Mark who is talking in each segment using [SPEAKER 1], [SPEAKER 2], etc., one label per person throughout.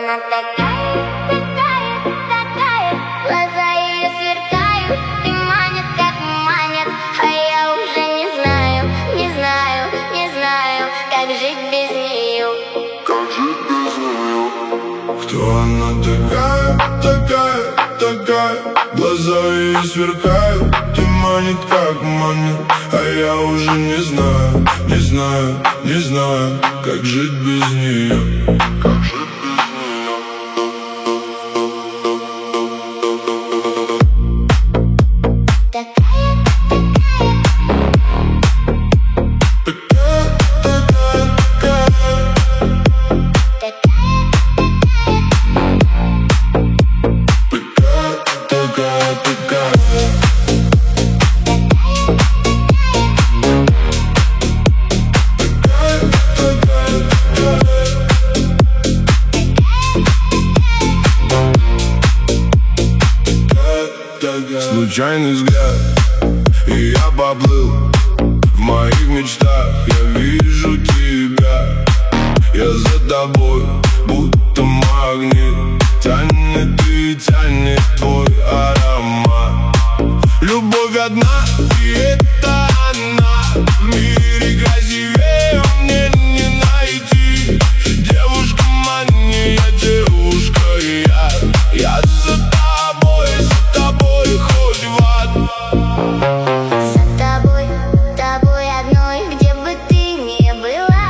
[SPEAKER 1] она такая, такая, глаза ее сверкают и манят, как манят. А я уже не знаю, не знаю, не знаю, как жить без нее.
[SPEAKER 2] Как жить без нее? Кто она такая, такая, такая? Глаза ее сверкают и манит, как манит. А я уже не знаю, не знаю, не знаю, как жить без нее. Как жить без нее?
[SPEAKER 1] Такая,
[SPEAKER 2] случайный взгляд, и я поплыл. В моих мечтах я вижу тебя. Я за тобой, будто магнит. Тянет и тянет твой аромат. Любовь одна, и это она. В мире красивее мне не найти. Девушка мания, девушка я за тобой хоть в ад.
[SPEAKER 1] за тобой одной, где бы ты ни была.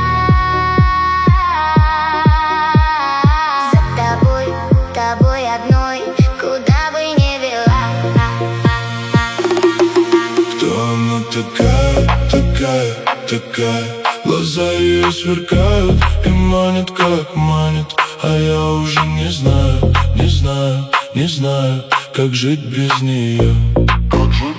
[SPEAKER 1] За тобой одной, куда бы ни вела.
[SPEAKER 2] Кто она такая, такая, такая? Глаза ее сверкают и манят, как манят. А я уже не знаю, не знаю, не знаю, как жить без нее. Как жить